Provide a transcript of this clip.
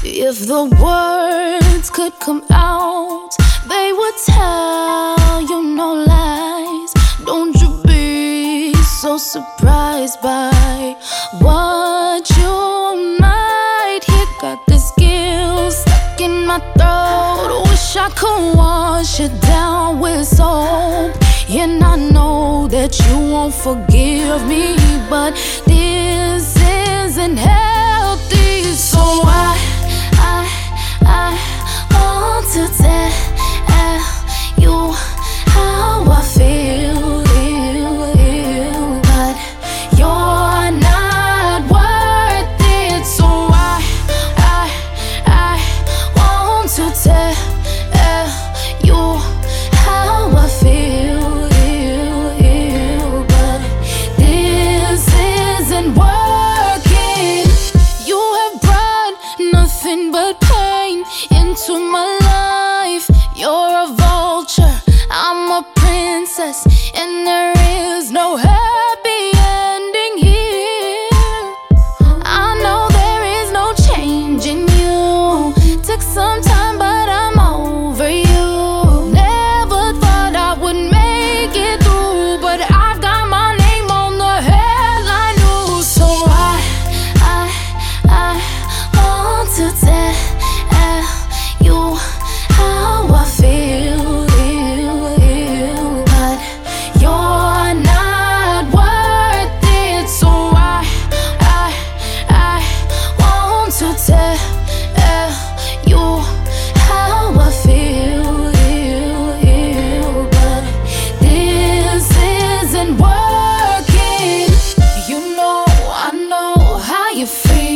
If the words could come out, they would tell you no lies. Don't you be so surprised by what you might hear. Got this guilt stuck in my throat. Wish I could wash it down with soap. And I know that you won't forgive me, but this isn't healthy. So I want to tell you how I feel, but you're not worth it. So I want to tell you how I feel, but this isn't working. You have brought nothing but pain into my life. You're a vulture, I'm a princess, and there is no happy ending here. I know there is no change in you. Took some time, but I'm over you. Never thought I would make it through, but I've got my name on the headline news. So I want to tell you how I feel, but you're not worth it. So I want to tell you how I feel, but this isn't working. You know, I know how you feel.